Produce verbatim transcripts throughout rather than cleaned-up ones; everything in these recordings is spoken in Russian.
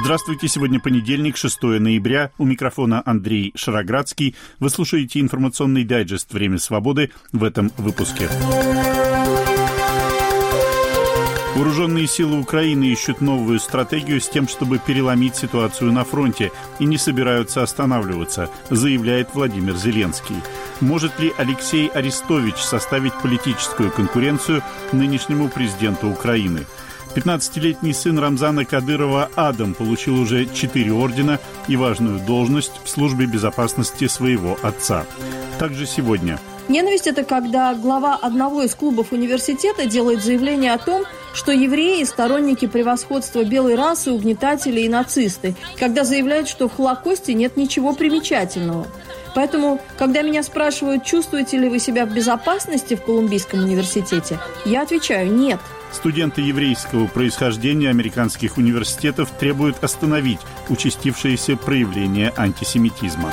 Здравствуйте, сегодня понедельник, шестое ноября. У микрофона Андрей Шароградский. Вы слушаете информационный дайджест «Время свободы» в этом выпуске. Вооруженные силы Украины ищут новую стратегию с тем, чтобы переломить ситуацию на фронте, и не собираются останавливаться, заявляет Владимир Зеленский. Может ли Алексей Арестович составить политическую конкуренцию нынешнему президенту Украины? пятнадцатилетний сын Рамзана Кадырова Адам получил уже четыре ордена и важную должность в службе безопасности своего отца. Также сегодня. Ненависть – это когда глава одного из клубов университета делает заявление о том, что евреи – сторонники превосходства белой расы, угнетатели и нацисты, когда заявляют, что в Холокосте нет ничего примечательного. Поэтому, когда меня спрашивают, чувствуете ли вы себя в безопасности в Колумбийском университете, я отвечаю – нет. Студенты еврейского происхождения американских университетов требуют остановить участившиеся проявления антисемитизма.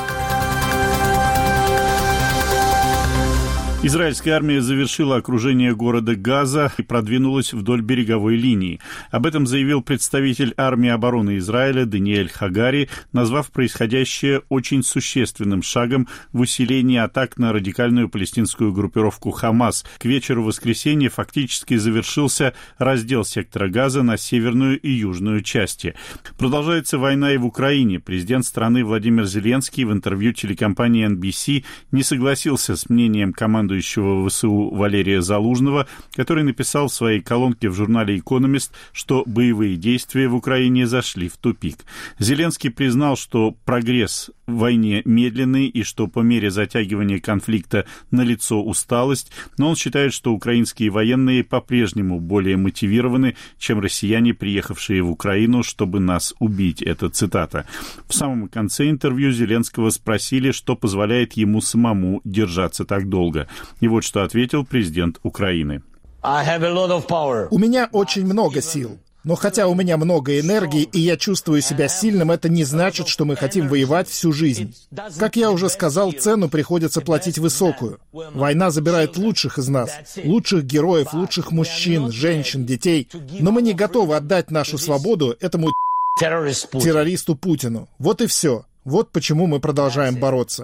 Израильская армия завершила окружение города Газа и продвинулась вдоль береговой линии. Об этом заявил представитель армии обороны Израиля Даниэль Хагари, назвав происходящее очень существенным шагом в усилении атак на радикальную палестинскую группировку «Хамас». К вечеру воскресенья фактически завершился раздел сектора Газа на северную и южную части. Продолжается война и в Украине. Президент страны Владимир Зеленский в интервью телекомпании эн би си не согласился с мнением команды ВСУ Валерия Залужного, который написал в своей колонке в журнале «Экономист», что боевые действия в Украине зашли в тупик. Зеленский признал, что прогресс в войне медленный и что по мере затягивания конфликта налицо усталость, но он считает, что украинские военные по-прежнему более мотивированы, чем россияне, приехавшие в Украину, чтобы нас убить. Это цитата. В самом конце интервью Зеленского спросили, что позволяет ему самому держаться так долго. И вот что ответил президент Украины. У меня очень много сил. Но хотя у меня много энергии, и я чувствую себя сильным, это не значит, что мы хотим воевать всю жизнь. Как я уже сказал, цену приходится платить высокую. Война забирает лучших из нас, лучших героев, лучших мужчин, женщин, детей. Но мы не готовы отдать нашу свободу этому террористу Путину. Вот и все. Вот почему мы продолжаем бороться.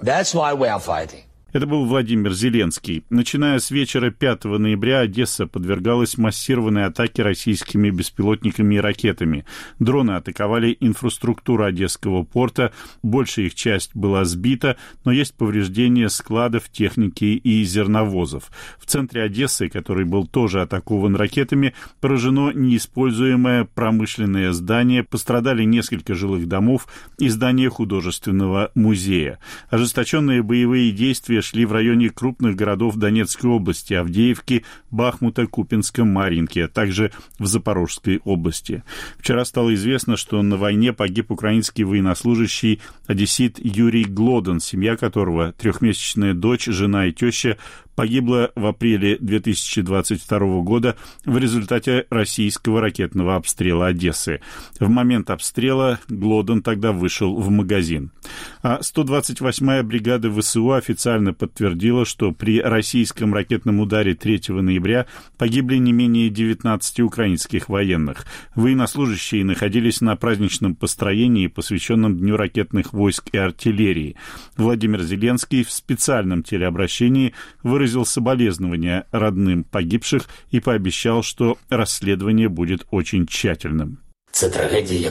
Это был Владимир Зеленский. Начиная с вечера пятого ноября Одесса подвергалась массированной атаке российскими беспилотниками и ракетами. Дроны атаковали инфраструктуру Одесского порта, большая их часть была сбита, но есть повреждения складов, техники и зерновозов. В центре Одессы, который был тоже атакован ракетами, поражено неиспользуемое промышленное здание, пострадали несколько жилых домов и здание художественного музея. Ожесточенные боевые действия шли в районе крупных городов Донецкой области, Авдеевки, Бахмута, Купинска, Марьинки, а также в Запорожской области. Вчера стало известно, что на войне погиб украинский военнослужащий одессит Юрий Глодан, семья которого, трехмесячная дочь, жена и теща, погибла в апреле две тысячи двадцать второго года в результате российского ракетного обстрела Одессы. В момент обстрела Глодан тогда вышел в магазин. А сто двадцать восьмая бригада ВСУ официально подтвердила, что при российском ракетном ударе третьего ноября погибли не менее девятнадцати украинских военных. Военнослужащие находились на праздничном построении, посвященном Дню ракетных войск и артиллерии. Владимир Зеленский в специальном телеобращении выразил выразил соболезнования родным погибших и пообещал, что расследование будет очень тщательным. Это трагедия,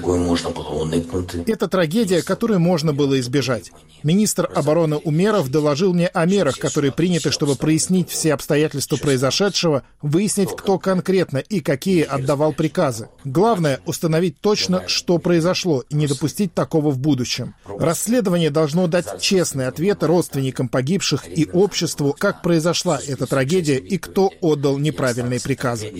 которую можно было избежать. Министр обороны Умеров доложил мне о мерах, которые приняты, чтобы прояснить все обстоятельства произошедшего, выяснить, кто конкретно и какие отдавал приказы. Главное — установить точно, что произошло, и не допустить такого в будущем. Расследование должно дать честный ответ родственникам погибших и обществу, как произошла эта трагедия и кто отдал неправильные приказы.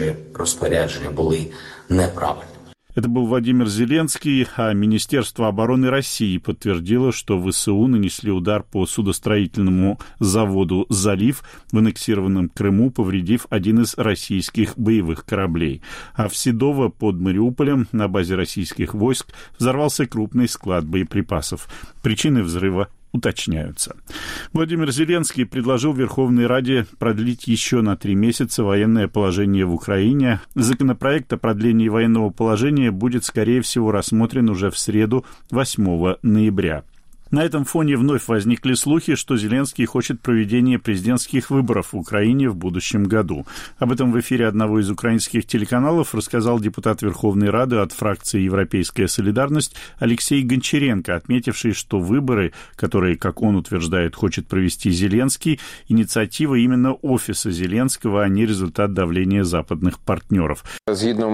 Это был Владимир Зеленский, а Министерство обороны России подтвердило, что ВСУ нанесли удар по судостроительному заводу «Залив» в аннексированном Крыму, повредив один из российских боевых кораблей. А в Седово под Мариуполем на базе российских войск взорвался крупный склад боеприпасов. Причины взрыва уточняются. Владимир Зеленский предложил Верховной Раде продлить еще на три месяца военное положение в Украине. Законопроект о продлении военного положения будет, скорее всего, рассмотрен уже в среду, восьмого ноября. На этом фоне вновь возникли слухи, что Зеленский хочет проведения президентских выборов в Украине в будущем году. Об этом в эфире одного из украинских телеканалов рассказал депутат Верховной Рады от фракции «Европейская солидарность» Алексей Гончаренко, отметивший, что выборы, которые, как он утверждает, хочет провести Зеленский, инициатива именно офиса Зеленского, а не результат давления западных партнеров. По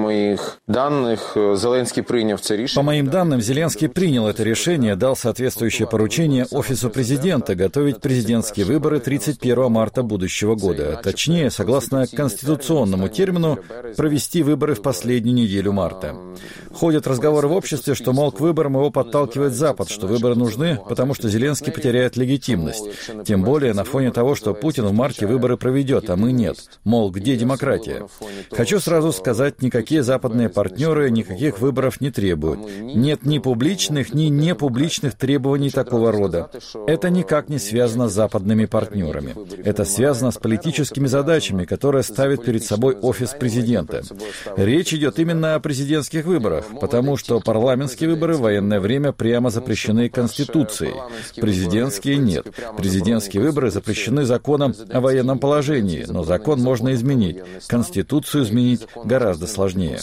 моим данным, Зеленский принял это решение, дал соответствующее поручение Офису президента готовить президентские выборы тридцать первого марта будущего года. Точнее, согласно конституционному термину, провести выборы в последнюю неделю марта. Ходят разговоры в обществе, что, мол, к выборам его подталкивает Запад, что выборы нужны, потому что Зеленский потеряет легитимность. Тем более на фоне того, что Путин в марте выборы проведет, а мы нет. Мол, где демократия? Хочу сразу сказать, никакие западные партнеры никаких выборов не требуют. Нет ни публичных, ни непубличных требований такого рода. Это никак не связано с западными партнерами. Это связано с политическими задачами, которые ставит перед собой офис президента. Речь идет именно о президентских выборах, потому что парламентские выборы в военное время прямо запрещены Конституцией. Президентские нет. Президентские выборы запрещены законом о военном положении, но закон можно изменить. Конституцию изменить гораздо сложнее.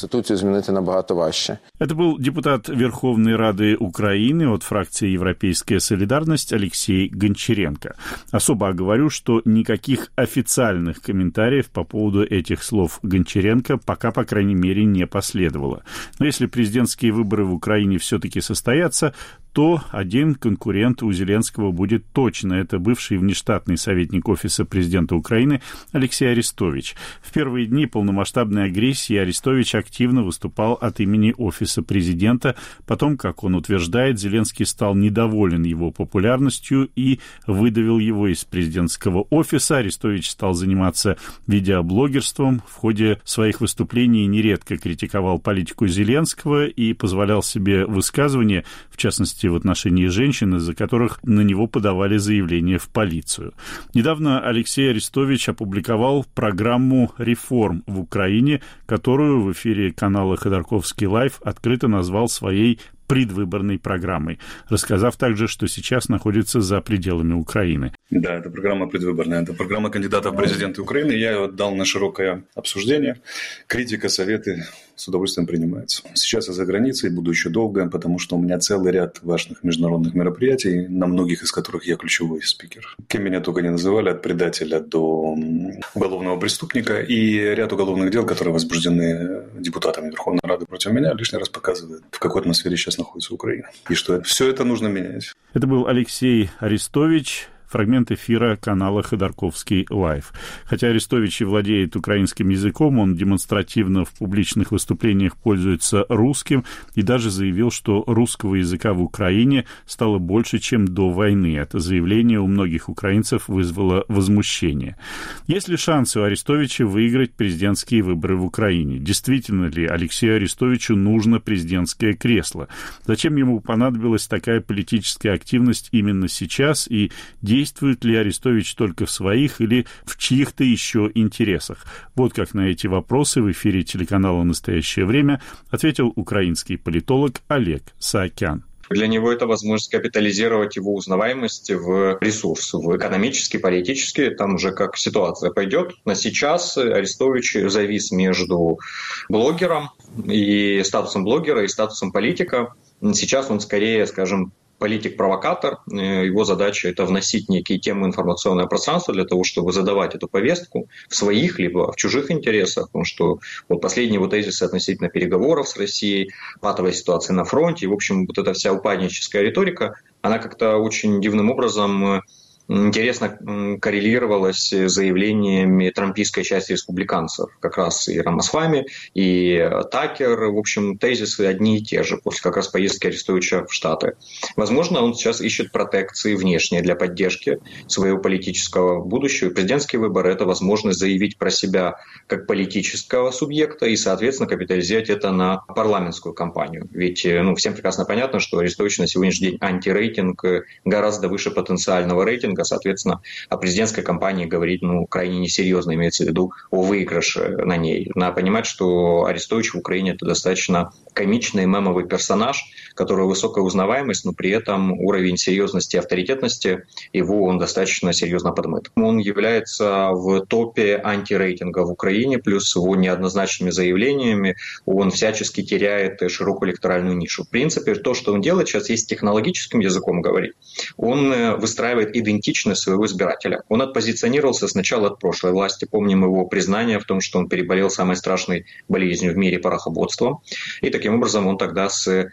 Это был депутат Верховной Рады Украины от фракции «Европейская солидарность» Алексей Гончаренко. Особо оговорю, что никаких официальных комментариев по поводу этих слов Гончаренко пока, по крайней мере, не последовало. Но если президентские выборы в Украине все-таки состоятся, то один конкурент у Зеленского будет точно. Это бывший внештатный советник Офиса президента Украины Алексей Арестович. В первые дни полномасштабной агрессии Арестович активно выступал от имени Офиса президента. Потом, как он утверждает, Зеленский стал недоволен его популярностью и выдавил его из президентского офиса. Арестович стал заниматься видеоблогерством. В ходе своих выступлений нередко критиковал политику Зеленского и позволял себе высказывания, в частности, в отношении женщин, из-за которых на него подавали заявление в полицию. Недавно Алексей Арестович опубликовал программу реформ в Украине, которую в эфире канала «Ходорковский лайв» открыто назвал своей предвыборной программой, рассказав также, что сейчас находится за пределами Украины. Да, это программа предвыборная. Это программа кандидата в президенты Украины. Я ее отдал на широкое обсуждение. Критика, советы с удовольствием принимаются. Сейчас я за границей, буду еще долго, потому что у меня целый ряд важных международных мероприятий, на многих из которых я ключевой спикер. Кем меня только не называли, от предателя до уголовного преступника, и ряд уголовных дел, которые возбуждены депутатами Верховной Рады против меня, лишний раз показывает, в какой атмосфере сейчас находится Украина. И что все это нужно менять. Это был Алексей Арестович. Фрагмент эфира канала «Ходорковский лайв». Хотя Арестович и владеет украинским языком, он демонстративно в публичных выступлениях пользуется русским и даже заявил, что русского языка в Украине стало больше, чем до войны. Это заявление у многих украинцев вызвало возмущение. Есть ли шансы у Арестовича выиграть президентские выборы в Украине? Действительно ли Алексею Арестовичу нужно президентское кресло? Зачем ему понадобилась такая политическая активность именно сейчас, и действует ли Арестович только в своих или в чьих-то еще интересах? Вот как на эти вопросы в эфире телеканала «Настоящее время» ответил украинский политолог Олег Саакян. Для него это возможность капитализировать его узнаваемость в ресурс, в экономический, политический, там уже как ситуация пойдет. На сейчас Арестович завис между блогером и статусом блогера и статусом политика. Сейчас он скорее, скажем, политик-провокатор. Его задача – это вносить некие темы в информационное пространство для того, чтобы задавать эту повестку в своих либо в чужих интересах. Потому что вот последние вот тезисы относительно переговоров с Россией, патовой ситуации на фронте, и, в общем, вот эта вся упадническая риторика, она как-то очень дивным образом интересно коррелировалось с заявлениями трампийской части республиканцев. Как раз и Рамасвами, и Такер. В общем, тезисы одни и те же после как раз поездки Арестовича в Штаты. Возможно, он сейчас ищет протекции внешние для поддержки своего политического будущего. Президентские выборы – это возможность заявить про себя как политического субъекта и, соответственно, капитализировать это на парламентскую кампанию. Ведь ну, всем прекрасно понятно, что Арестович на сегодняшний день антирейтинг гораздо выше потенциального рейтинга. Соответственно, о президентской кампании говорить ну, крайне несерьезно, имеется в виду о выигрыше на ней. Надо понимать, что Арестович в Украине – это достаточно комичный мемовый персонаж, который высокая узнаваемость, но при этом уровень серьезности и авторитетности его он достаточно серьезно подмыт. Он является в топе антирейтинга в Украине, плюс его неоднозначными заявлениями он всячески теряет широкую электоральную нишу. В принципе, то, что он делает сейчас, есть технологическим языком говорить, он выстраивает идентичность своего избирателя. Он отпозиционировался сначала от прошлой власти. Помним его признание в том, что он переболел самой страшной болезнью в мире — порохоботством. И таким образом он тогда с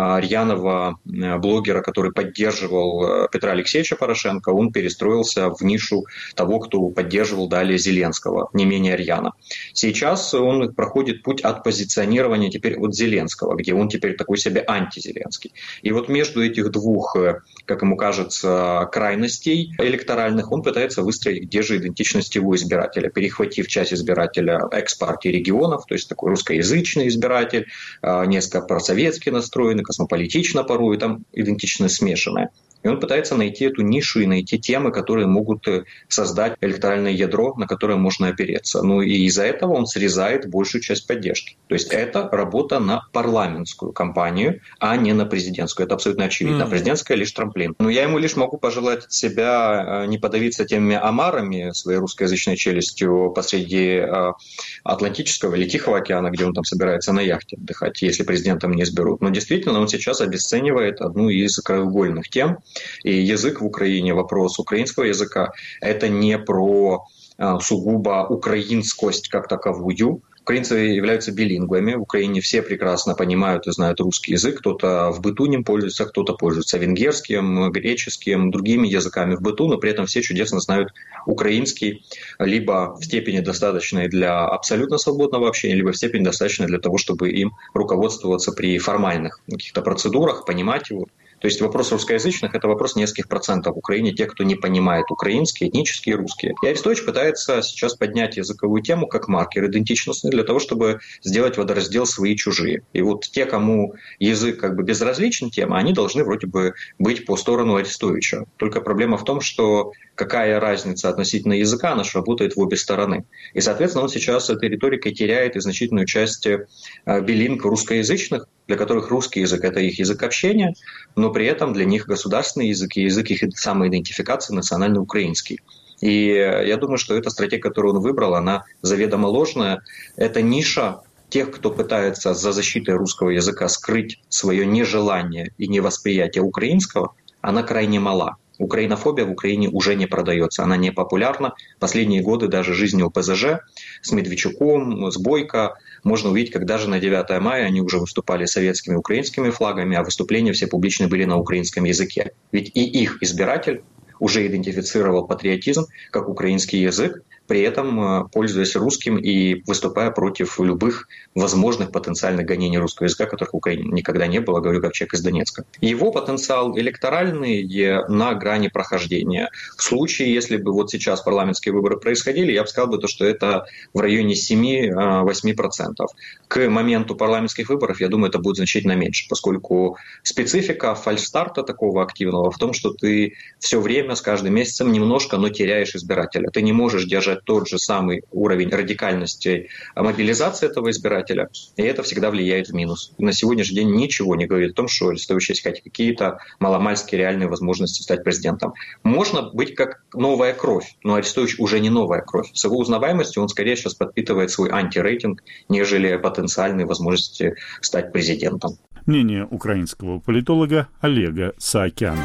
рьяного блогера, который поддерживал Петра Алексеевича Порошенко, он перестроился в нишу того, кто поддерживал далее Зеленского, не менее рьяно. Сейчас он проходит путь от позиционирования теперь от Зеленского, где он теперь такой себе антизеленский. И вот между этих двух, как ему кажется, крайностей электоральных он пытается выстроить, где же идентичность его избирателя, перехватив часть избирателя экс-партии регионов, то есть такой русскоязычный избиратель, несколько просоветски настроенный, космополитично порой, там идентичность смешанная. И он пытается найти эту нишу и найти темы, которые могут создать электоральное ядро, на которое можно опереться. Ну и из-за этого он срезает большую часть поддержки. То есть это работа на парламентскую кампанию, а не на президентскую. Это абсолютно очевидно. Mm-hmm. Президентская лишь трамплин. Но я ему лишь могу пожелать от себя не подавиться теми омарами своей русскоязычной челюстью посреди Атлантического или Тихого океана, где он там собирается на яхте отдыхать, если президентом не изберут. Но действительно он сейчас обесценивает одну из краеугольных тем. И язык в Украине, вопрос украинского языка, это не про а, сугубо украинскость как таковую. Украинцы являются билингвами. В Украине все прекрасно понимают и знают русский язык. Кто-то в быту ним пользуется, кто-то пользуется венгерским, греческим, другими языками в быту, но при этом все чудесно знают украинский либо в степени достаточной для абсолютно свободного общения, либо в степени достаточной для того, чтобы им руководствоваться при формальных каких-то процедурах, понимать его. То есть вопрос русскоязычных – это вопрос нескольких процентов в Украине, тех, кто не понимает украинский, этнические и русские. И Арестович пытается сейчас поднять языковую тему как маркер идентичности для того, чтобы сделать водораздел свои и чужие. И вот те, кому язык как бы безразличен тема, они должны вроде бы быть по сторону Арестовича. Только проблема в том, что какая разница относительно языка, она же работает в обе стороны. И, соответственно, он сейчас этой риторикой теряет и значительную часть билинг русскоязычных, для которых русский язык – это их язык общения, но при этом для них государственный язык и язык их самоидентификации национально украинский. И я думаю, что эта стратегия, которую он выбрал, она заведомо ложная. Это ниша тех, кто пытается за защитой русского языка скрыть свое нежелание и невосприятие украинского, она крайне мала. Украинофобия в Украине уже не продается, она не популярна. Последние годы даже жизни о ПЗЖ с Медведчуком, с Бойко можно увидеть, как даже на девятое мая они уже выступали советскими и украинскими флагами, а выступления все публичные были на украинском языке. Ведь и их избиратель уже идентифицировал патриотизм как украинский язык, при этом пользуясь русским и выступая против любых возможных потенциальных гонений русского языка, которых в Украине никогда не было, говорю как человек из Донецка. Его потенциал электоральный на грани прохождения. В случае, если бы вот сейчас парламентские выборы происходили, я бы сказал, бы, то, что это в районе семь-восемь процентов. К моменту парламентских выборов, я думаю, это будет значительно меньше, поскольку специфика фальстарта такого активного в том, что ты все время с каждым месяцем немножко, но теряешь избирателя. Ты не можешь держать тот же самый уровень радикальности мобилизации этого избирателя, и это всегда влияет в минус. На сегодняшний день ничего не говорит о том, что Арестович есть какие-то маломальские реальные возможности стать президентом. Можно быть как новая кровь, но Арестович уже не новая кровь. С его узнаваемостью он скорее сейчас подпитывает свой антирейтинг, нежели потенциальные возможности стать президентом. Мнение украинского политолога Олега Саакяна.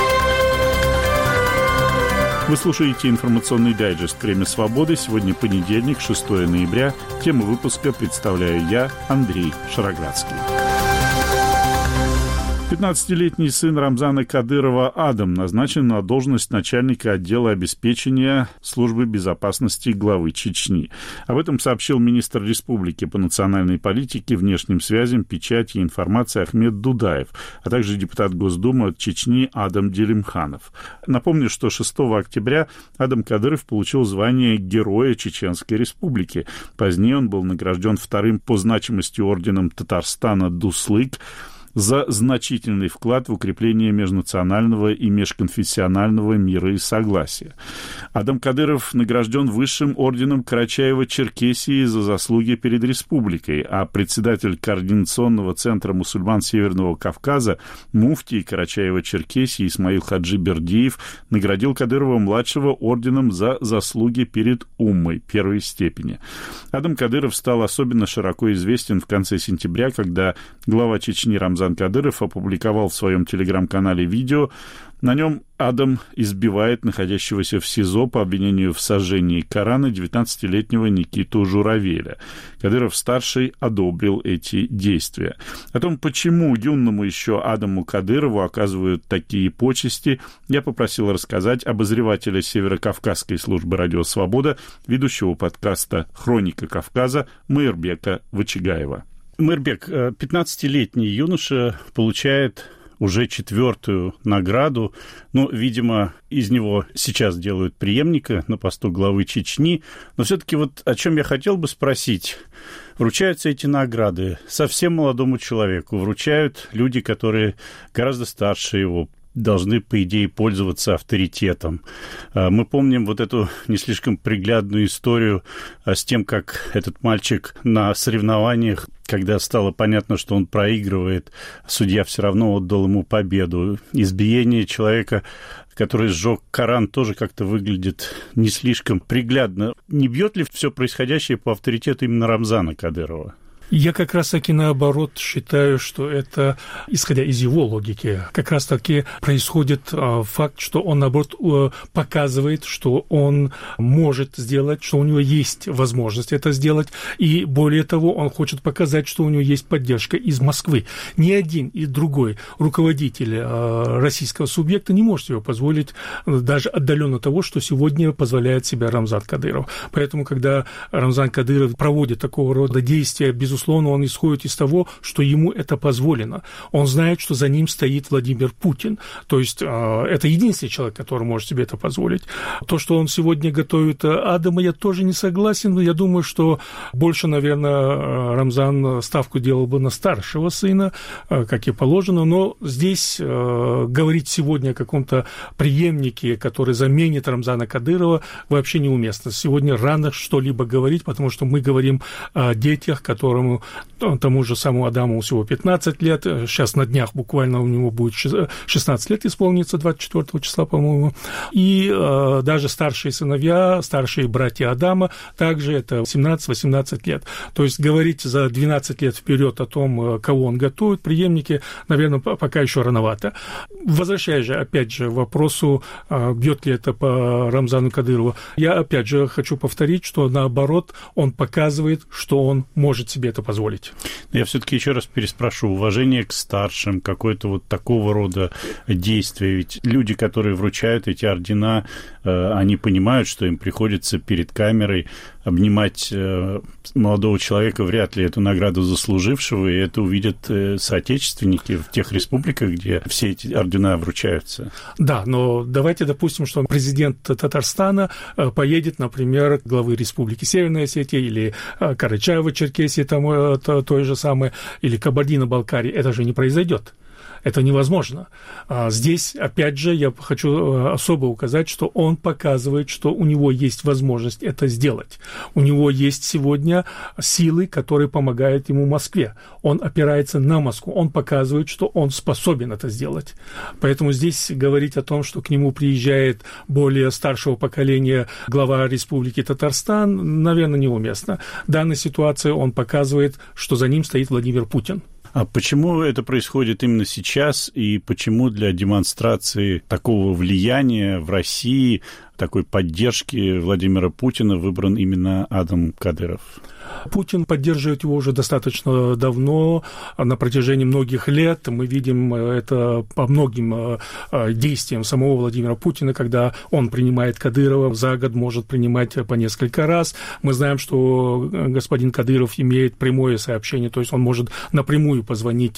Вы слушаете информационный дайджест «Время свободы». Сегодня понедельник, шестое ноября. Тему выпуска представляю я, Андрей Шароградский. пятнадцатилетний сын Рамзана Кадырова Адам назначен на должность начальника отдела обеспечения службы безопасности главы Чечни. Об этом сообщил министр республики по национальной политике, внешним связям, печати и информации Ахмед Дудаев, а также депутат Госдумы от Чечни Адам Делимханов. Напомню, что шестого октября Адам Кадыров получил звание Героя Чеченской Республики. Позднее он был награжден вторым по значимости орденом Татарстана Дуслык за значительный вклад в укрепление межнационального и межконфессионального мира и согласия. Адам Кадыров награжден высшим орденом Карачаева-Черкесии за заслуги перед республикой, а председатель Координационного центра мусульман Северного Кавказа, муфтий Карачаева-Черкесии Исмаил Хаджи Бердиев наградил Кадырова-младшего орденом за заслуги перед уммой первой степени. Адам Кадыров стал особенно широко известен в конце сентября, когда глава Чечни Рамзан Кадыров опубликовал в своем телеграм-канале видео. На нем Адам избивает находящегося в СИЗО по обвинению в сожжении Корана девятнадцатилетнего Никиту Журавеля. Кадыров-старший одобрил эти действия. О том, почему юному еще Адаму Кадырову оказывают такие почести, я попросил рассказать обозревателя Северокавказской службы «Радио Свобода», ведущего подкаста «Хроника Кавказа» Мейрбека Вачигаева. Мейрбек, пятнадцатилетний юноша получает уже четвертую награду. Ну, видимо, из него сейчас делают преемника на посту главы Чечни. Но все-таки вот о чем я хотел бы спросить. Вручаются эти награды совсем молодому человеку. Вручают люди, которые гораздо старше его, должны, по идее, пользоваться авторитетом. Мы помним вот эту не слишком приглядную историю с тем, как этот мальчик на соревнованиях, когда стало понятно, что он проигрывает, судья все равно отдал ему победу. Избиение человека, который сжег Коран, тоже как-то выглядит не слишком приглядно. Не бьет ли все происходящее по авторитету именно Рамзана Кадырова? Я как раз-таки наоборот считаю, что это, исходя из его логики, как раз-таки происходит а, факт, что он, наоборот, а, показывает, что он может сделать, что у него есть возможность это сделать, и более того, он хочет показать, что у него есть поддержка из Москвы. Ни один и другой руководитель а, российского субъекта не может себе позволить даже отдаленно того, что сегодня позволяет себе Рамзан Кадыров. Поэтому, когда Рамзан Кадыров проводит такого рода действия, безусловно, Безусловно, он исходит из того, что ему это позволено. Он знает, что за ним стоит Владимир Путин. То есть это единственный человек, который может себе это позволить. То, что он сегодня готовит Адама, я тоже не согласен. Но я думаю, что больше, наверное, Рамзан ставку делал бы на старшего сына, как и положено. Но здесь говорить сегодня о каком-то преемнике, который заменит Рамзана Кадырова, вообще неуместно. Сегодня рано что-либо говорить, потому что мы говорим о детях, которым тому же самому Адаму всего пятнадцать лет. Сейчас на днях буквально у него будет шестнадцать лет исполнится, двадцать четвёртого числа, по-моему. И э, даже старшие сыновья, старшие братья Адама, также это семнадцать-восемнадцать лет. То есть говорить за двенадцать лет вперед о том, кого он готовит, преемники, наверное, пока еще рановато. Возвращаясь же, опять же, к вопросу, бьет ли это по Рамзану Кадырову, я опять же хочу повторить, что наоборот, он показывает, что он может себе это позволить. Я все-таки еще раз переспрошу. Уважение к старшим, какое-то вот такого рода действие. Ведь люди, которые вручают эти ордена, они понимают, что им приходится перед камерой обнимать молодого человека, вряд ли эту награду заслужившего, и это увидят соотечественники в тех республиках, где все эти ордена вручаются. Да, но давайте допустим, что президент Татарстана поедет, например, к главе Республики Северная Осетия или Карачаево-Черкесии, там, то, то же самое, или Кабардино-Балкарии. Это же не произойдет. Это невозможно. Здесь, опять же, я хочу особо указать, что он показывает, что у него есть возможность это сделать. У него есть сегодня силы, которые помогают ему в Москве. Он опирается на Москву. Он показывает, что он способен это сделать. Поэтому здесь говорить о том, что к нему приезжает более старшего поколения глава Республики Татарстан, наверное, неуместно. В данной ситуации он показывает, что за ним стоит Владимир Путин. А почему это происходит именно сейчас, и почему для демонстрации такого влияния в России такой поддержки Владимира Путина выбран именно Адам Кадыров? Путин поддерживает его уже достаточно давно, на протяжении многих лет. Мы видим это по многим действиям самого Владимира Путина, когда он принимает Кадырова, за год может принимать по несколько раз. Мы знаем, что господин Кадыров имеет прямое сообщение, то есть он может напрямую позвонить,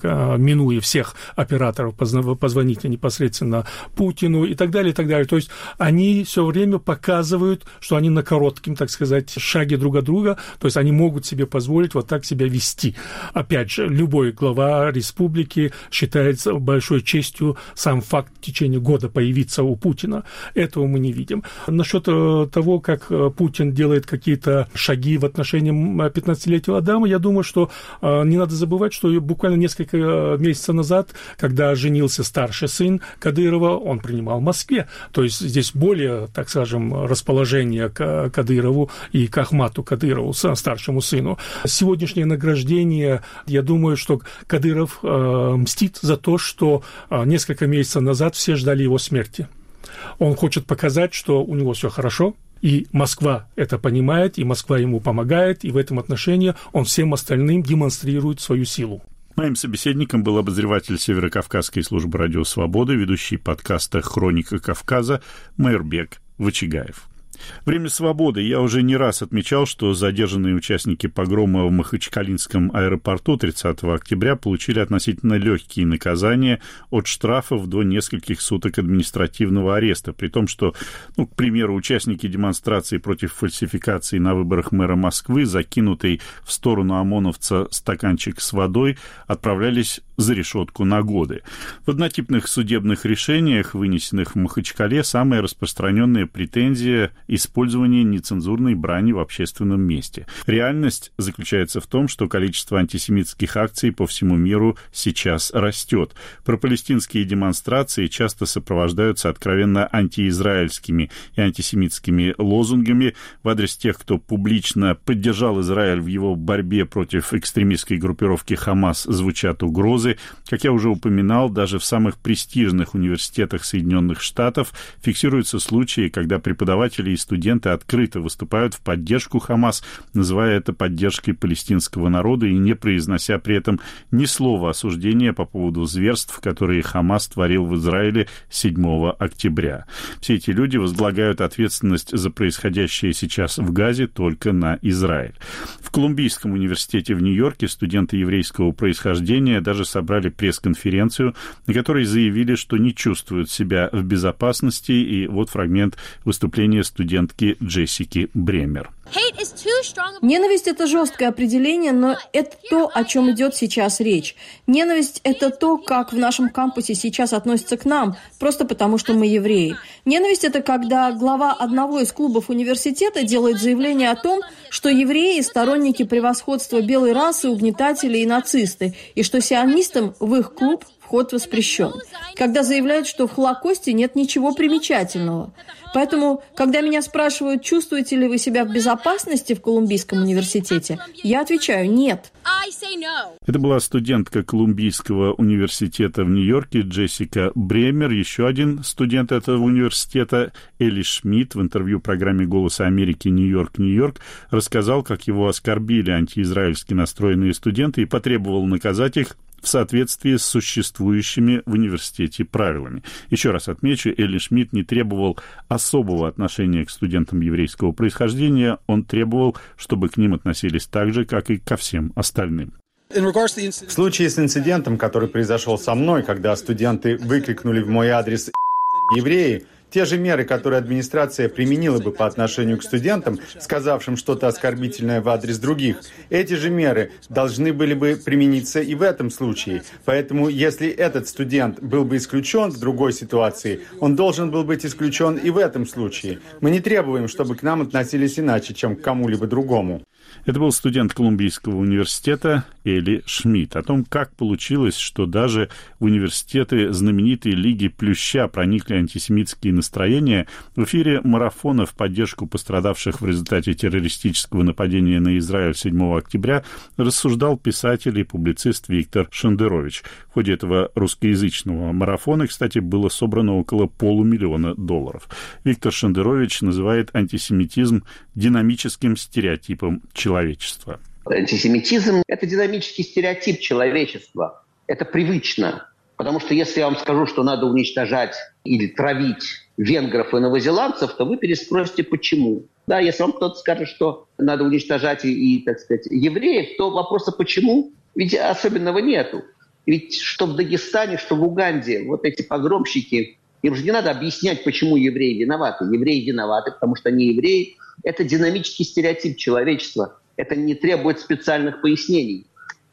минуя всех операторов, позвонить непосредственно Путину и так далее, и так далее. То есть они все время показывают, что они на коротком, так сказать, шаге друг от друга. То есть они могут себе позволить вот так себя вести. Опять же, любой глава республики считается большой честью сам факт в течение года появиться у Путина. Этого мы не видим. Насчет того, как Путин делает какие-то шаги в отношении пятнадцатилетнего Адама, я думаю, что не надо забывать, что буквально несколько месяцев назад, когда женился старший сын Кадырова, он принимал в Москве. То есть здесь более, так скажем, расположение к Кадырову и к Ахмату Кадырову, старшему сыну. Сегодняшнее награждение, я думаю, что Кадыров э, мстит за то, что э, несколько месяцев назад все ждали его смерти. Он хочет показать, что у него все хорошо, и Москва это понимает, и Москва ему помогает, и в этом отношении он всем остальным демонстрирует свою силу. Моим собеседником был обозреватель Северокавказской службы радио «Свобода», ведущий подкаста «Хроника Кавказа» Майрбек Вачигаев. Время свободы. Я уже не раз отмечал, что задержанные участники погрома в Махачкалинском аэропорту тридцатого октября получили относительно легкие наказания от штрафов до нескольких суток административного ареста, при том, что, ну, к примеру, участники демонстрации против фальсификации на выборах мэра Москвы, закинутый в сторону ОМОНовца стаканчик с водой, отправлялись за решетку на годы. В однотипных судебных решениях, вынесенных в Махачкале, самая распространенная претензия – использование нецензурной брани в общественном месте. Реальность заключается в том, что количество антисемитских акций по всему миру сейчас растет. Пропалестинские демонстрации часто сопровождаются откровенно антиизраильскими и антисемитскими лозунгами в адрес тех, кто публично поддержал Израиль в его борьбе против экстремистской группировки «Хамас», звучат угрозы. Как я уже упоминал, даже в самых престижных университетах Соединенных Штатов фиксируются случаи, когда преподаватели и студенты открыто выступают в поддержку Хамас, называя это поддержкой палестинского народа и не произнося при этом ни слова осуждения по поводу зверств, которые Хамас творил в Израиле седьмого октября. Все эти люди возлагают ответственность за происходящее сейчас в Газе только на Израиль. В Колумбийском университете в Нью-Йорке студенты еврейского происхождения даже собрали пресс-конференцию, на которой заявили, что не чувствуют себя в безопасности, и вот фрагмент выступления студентки Джессики Бремер. Ненависть — это жесткое определение, но это то, о чем идет сейчас речь. Ненависть — это то, как в нашем кампусе сейчас относятся к нам, просто потому что мы евреи. Ненависть — это когда глава одного из клубов университета делает заявление о том, что евреи — сторонники превосходства белой расы, угнетатели и нацисты, и что сионистам в их клуб вход воспрещен. Когда заявляют, что в Холокосте нет ничего примечательного. Поэтому, когда меня спрашивают, чувствуете ли вы себя в безопасности в Колумбийском университете, я отвечаю «нет». Это была студентка Колумбийского университета в Нью-Йорке Джессика Бремер. Еще один студент этого университета, Эли Шмидт, в интервью программе «Голоса Америки» Нью-Йорк, Нью-Йорк, рассказал, как его оскорбили антиизраильски настроенные студенты и потребовал наказать их в соответствии с существующими в университете правилами. Еще раз отмечу, Эли Шмидт не требовал особого отношения к студентам еврейского происхождения, он требовал, чтобы к ним относились так же, как и ко всем остальным. В случае с инцидентом, который произошел со мной, когда студенты выкрикнули в мой адрес «евреи», те же меры, которые администрация применила бы по отношению к студентам, сказавшим что-то оскорбительное в адрес других, эти же меры должны были бы примениться и в этом случае. Поэтому, если этот студент был бы исключен в другой ситуации, он должен был быть исключен и в этом случае. Мы не требуем, чтобы к нам относились иначе, чем к кому-либо другому. Это был студент Колумбийского университета Эли Шмидт. О том, как получилось, что даже в университеты знаменитой Лиги Плюща проникли антисемитские настроения, в эфире марафона в поддержку пострадавших в результате террористического нападения на Израиль седьмого октября рассуждал писатель и публицист Виктор Шендерович. В ходе этого русскоязычного марафона, кстати, было собрано около полумиллиона долларов. Виктор Шендерович называет антисемитизм динамическим стереотипом человечества. Антисемитизм – это динамический стереотип человечества. Это привычно. Потому что если я вам скажу, что надо уничтожать или травить венгров и новозеландцев, то вы переспросите, почему. Да, если вам кто-то скажет, что надо уничтожать и, и, так сказать, евреев, то вопроса «почему?» ведь особенного нету. Ведь что в Дагестане, что в Уганде, вот эти погромщики, им же не надо объяснять, почему евреи виноваты. Евреи виноваты, потому что они евреи. Это динамический стереотип человечества. Это не требует специальных пояснений.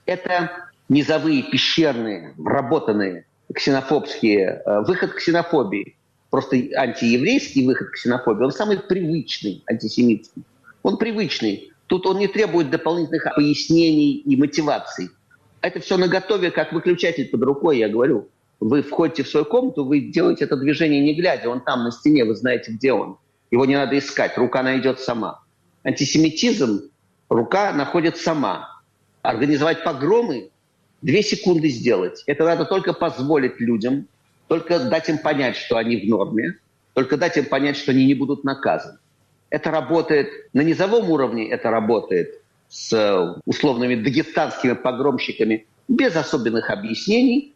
Это низовые, пещерные, вработанные, ксенофобские, э, выход к ксенофобии. Просто антиеврейский выход к ксенофобии, он самый привычный антисемитский. Он привычный. Тут он не требует дополнительных пояснений и мотиваций. Это все наготове, как выключатель под рукой, я говорю. Вы входите в свою комнату, вы делаете это движение не глядя. Он там на стене, вы знаете, где он. Его не надо искать, рука найдет сама. Антисемитизм рука находит сама. Организовать погромы – две секунды сделать. Это надо только позволить людям, только дать им понять, что они в норме, только дать им понять, что они не будут наказаны. Это работает на низовом уровне, это работает с условными дагестанскими погромщиками без особенных объяснений.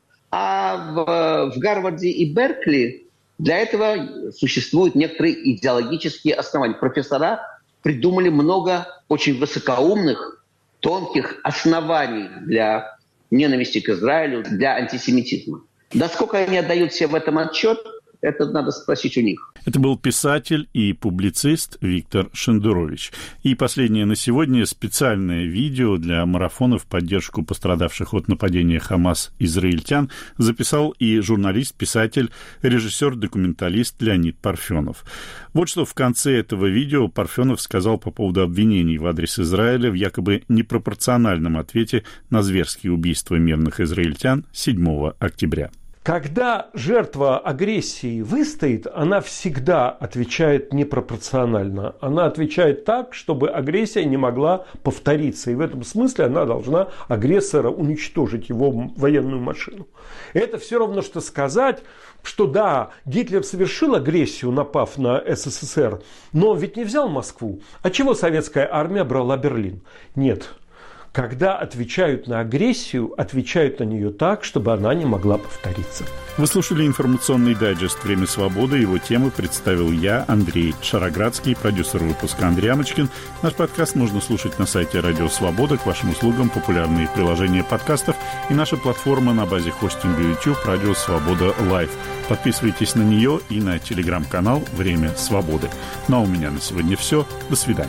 А в, в Гарварде и Беркли для этого существуют некоторые идеологические основания. Профессора придумали много очень высокоумных, тонких оснований для ненависти к Израилю, для антисемитизма. Насколько они отдают себе в этом отчет, это надо спросить у них. Это был писатель и публицист Виктор Шендерович. И последнее на сегодня специальное видео для марафона в поддержку пострадавших от нападения Хамас израильтян записал и журналист, писатель, режиссер-документалист Леонид Парфенов. Вот что в конце этого видео Парфенов сказал по поводу обвинений в адрес Израиля в якобы непропорциональном ответе на зверские убийства мирных израильтян седьмого октября. Когда жертва агрессии выстоит, она всегда отвечает непропорционально. Она отвечает так, чтобы агрессия не могла повториться. И в этом смысле она должна агрессора уничтожить, его военную машину. Это все равно, что сказать, что да, Гитлер совершил агрессию, напав на СССР, но он ведь не взял Москву. А чего советская армия брала Берлин? Нет. Когда отвечают на агрессию, отвечают на нее так, чтобы она не могла повториться. Вы слушали информационный дайджест «Время свободы». Его темы представил я, Андрей Шароградский, продюсер выпуска Андрей Амочкин. Наш подкаст можно слушать на сайте «Радио Свобода». К вашим услугам популярные приложения подкастов и наша платформа на базе хостинга YouTube «Радио Свобода Лайв». Подписывайтесь на нее и на телеграм-канал «Время свободы». Ну а у меня на сегодня все. До свидания.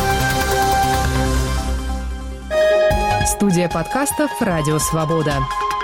Студия подкастов «Радио Свобода».